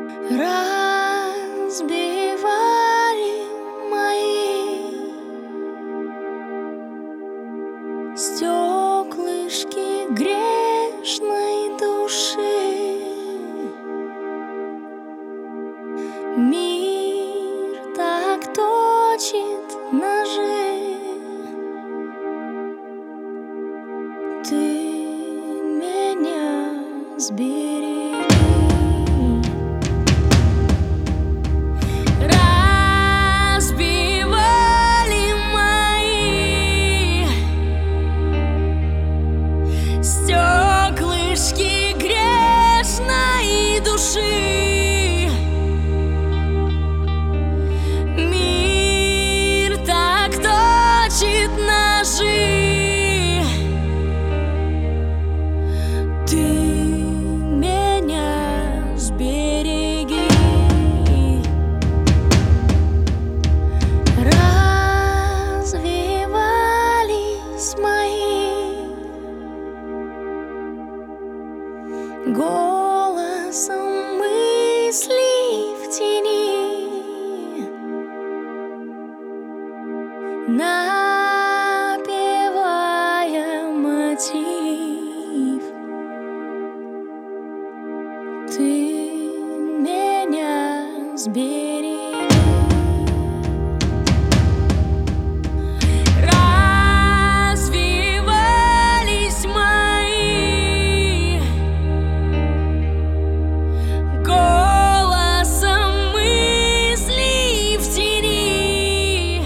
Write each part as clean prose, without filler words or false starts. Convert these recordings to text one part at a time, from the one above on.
разбивали мои стеклышки грешной души. Мир так точит ножи. Ты меня сбереги. Разбивали мои стеклышки грешной души. Мир так точит ножи. Ты меня сбереги. Развивались мои голосом мысли в тени, напевая мотив. Ты меня сбереги. Развивались мои голосом мысли в тени,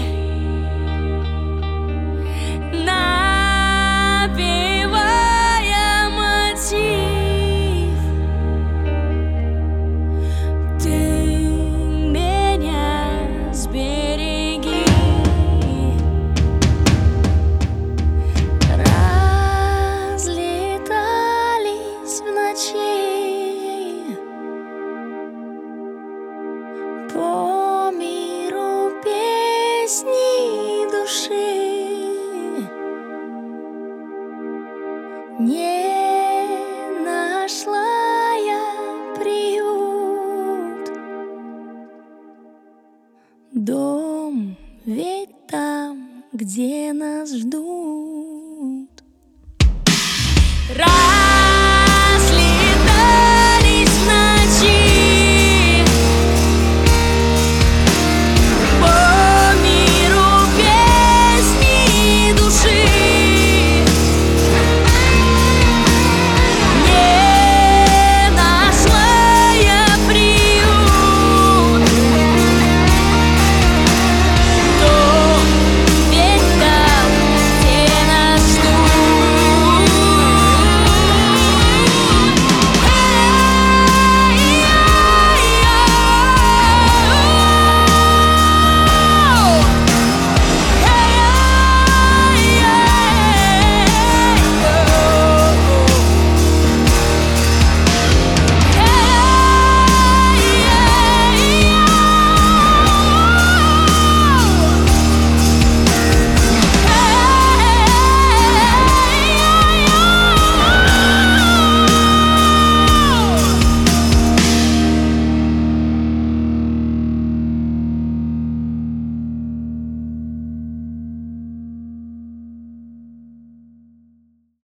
напевая мотив. Ты меня сбереги. Разлетались в ночи по миру песни души. Не нашла я приют. Дом ведь там, где нас ждут.